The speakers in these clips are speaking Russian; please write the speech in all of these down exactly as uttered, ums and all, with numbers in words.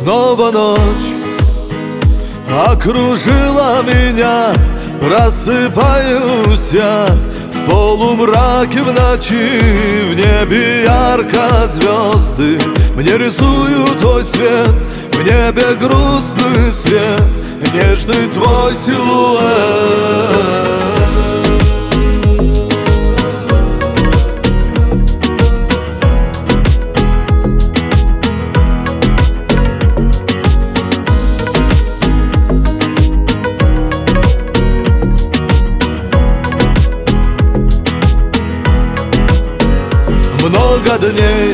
Снова ночь окружила меня, просыпаюсь я в полумраке в ночи. В небе ярко звезды мне рисуют твой свет, в небе грустный свет, нежный твой силуэт. Много дней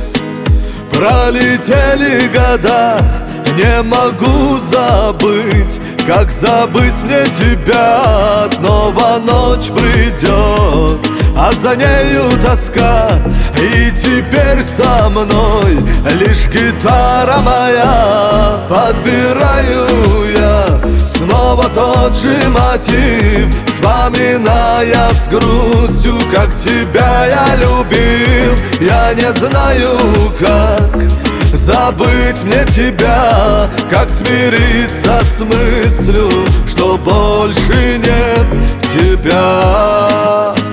пролетели года, не могу забыть, как забыть мне тебя. Снова ночь придет, а за нею тоска, и теперь со мной лишь гитара моя. Подбираю я снова тот же мотив, вспоминая с грустью, как тебя я любил. Я не знаю, как забыть мне тебя, как смириться с мыслью, что больше нет тебя.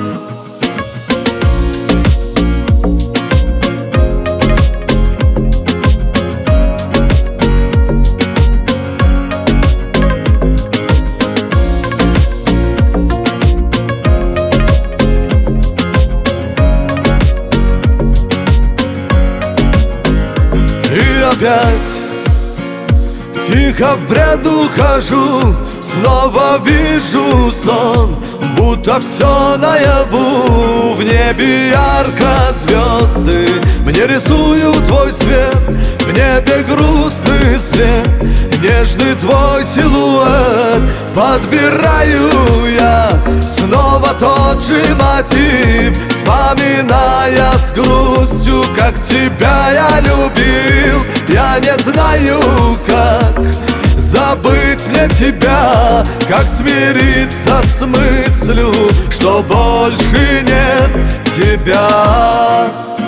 Опять тихо в бреду хожу, снова вижу сон, будто все наяву. В небе ярко звезды мне рисуют твой свет, в небе грустный свет, нежный твой силуэт. Подбираю я снова тот же мотив, вспоминая с грустью, как тебя я любил. Я не знаю, как забыть мне тебя, как смириться с мыслью, что больше нет тебя.